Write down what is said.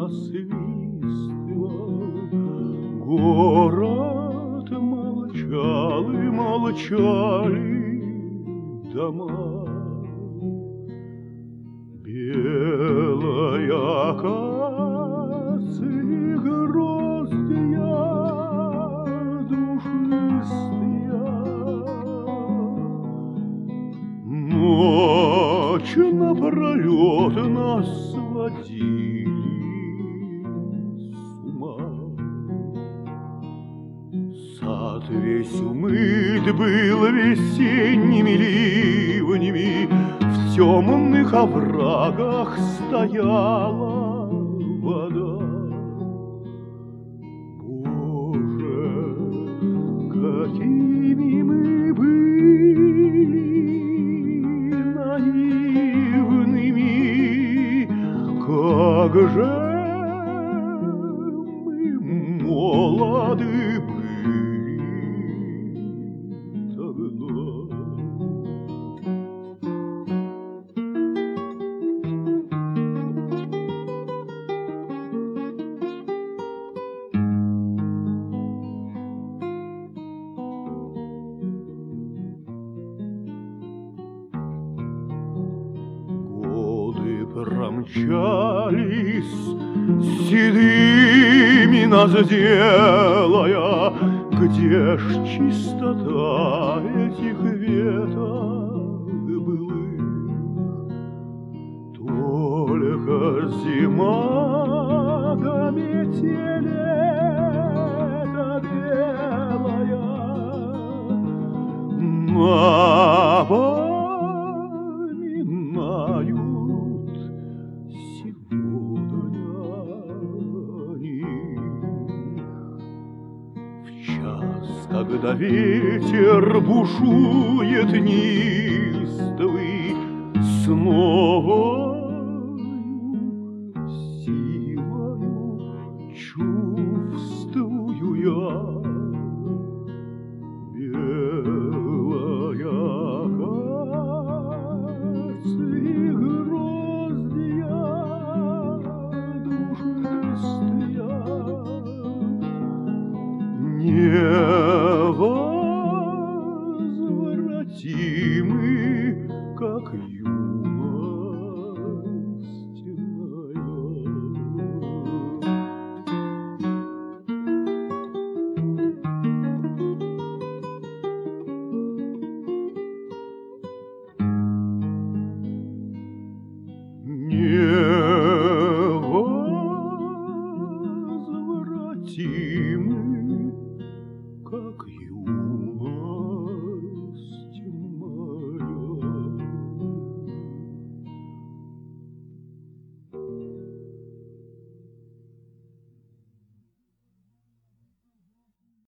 посвистывал. Город молчал, и молчали дома. Белая акация, гроздья душистые, ночь напролет нас сводили с ума. Сад весь умыт был весенними ливнями, в темных оврагах стояла вода. Боже, какими мы были наивными, как же мы молоды были тогда. Промчались седыми нас делая, где ж чистота этих веток былых? Только зима да метель-то белая напоминают сегодня них. В час, когда ветер бушует неистовый, снова